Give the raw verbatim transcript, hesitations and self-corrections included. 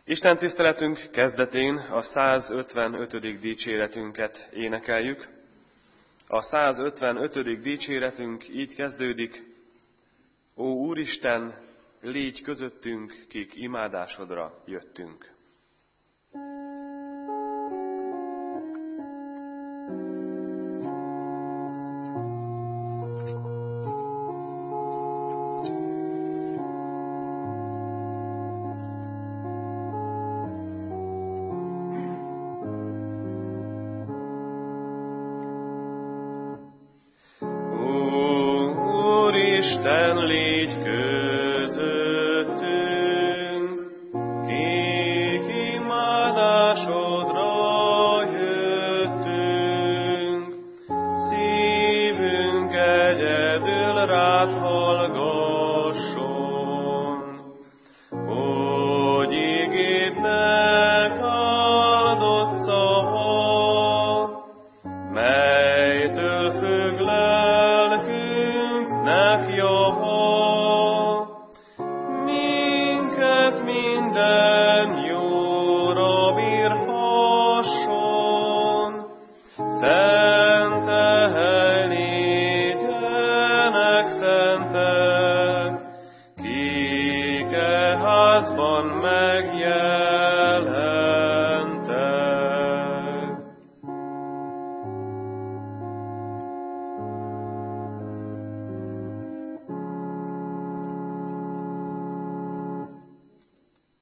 Isten tiszteletünk kezdetén a százötvenötödik dicséretünket énekeljük. A százötvenötödik dicséretünk így kezdődik: Ó Úristen, légy közöttünk, kik imádásodra jöttünk. Melytől függ lelkünknek java,